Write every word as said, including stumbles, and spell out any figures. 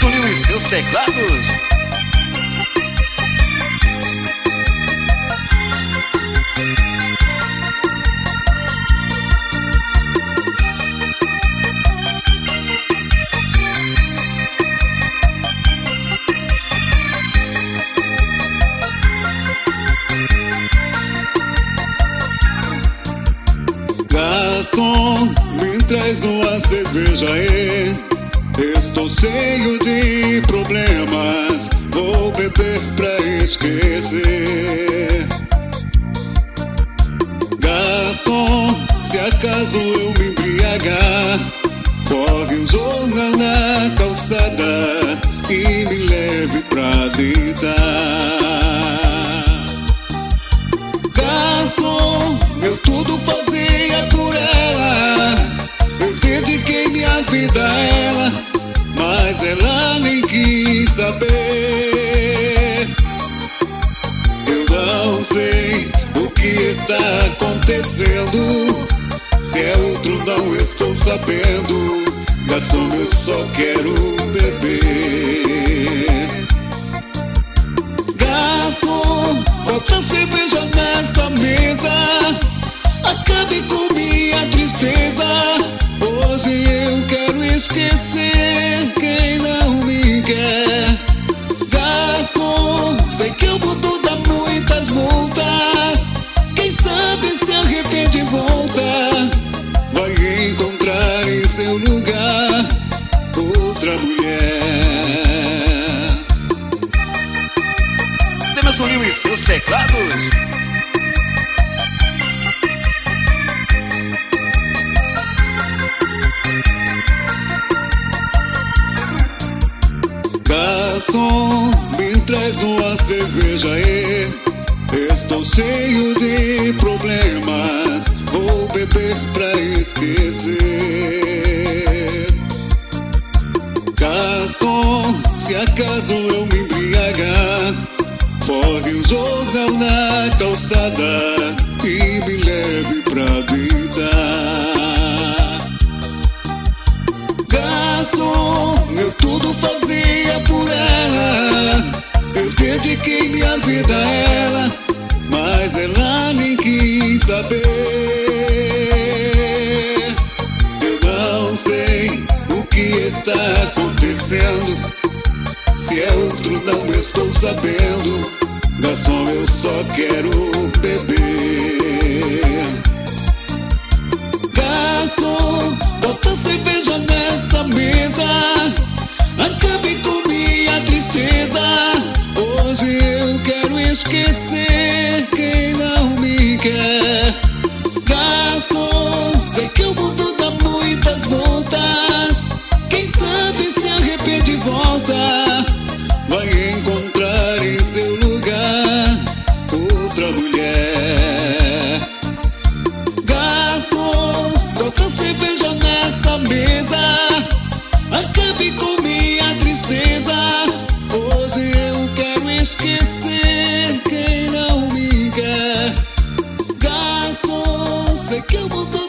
Demerson Lima e seus teclados. Garçom, me traz uma cerveja aí. Estou cheio de problemas, vou beber pra esquecer. Garçom, se acaso eu me embriagar, forre um jornal na calçada e me leve pra deitar. Garçom, eu tudo fazia por ela, eu dediquei minha vida a ela, mas ela nem quis saber. Eu não sei o que está acontecendo, se é outro não estou sabendo. Garçom, eu só quero beber. Garçom, bota cerveja nessa mesa, acabe com minha tristeza. Hoje eu quero esquecer quem não me quer. Garçom, sei que eu vou dar muitas multas, quem sabe se arrepende e volta, vai encontrar em seu lugar outra mulher. Demerson Lima e seus teclados. Garçom, me traz uma cerveja aí. Estou cheio de problemas, vou beber pra esquecer. Garçom, se acaso eu me embriagar, forre um jornal na calçada e me leve pra deitar. Garçom, eu tudo fazia por ela, eu dediquei minha vida a ela, mas ela nem quis saber. Eu não sei o que está acontecendo, se é outro não estou sabendo. Garçom, eu só quero beber. Garçom, bota cerveja nessa mesa, acabe com minha tristeza. Hoje eu quero esquecer quem não me quer. Garçom, sei que o mundo dá muitas voltas, quem sabe se arrepende e volta, vai encontrar em seu lugar outra mulher. Garçom, bota cerveja nessa mesa, acabe com minha tristeza. Hoje eu quero esquecer quem não me quer. Garçom, sei que eu mudo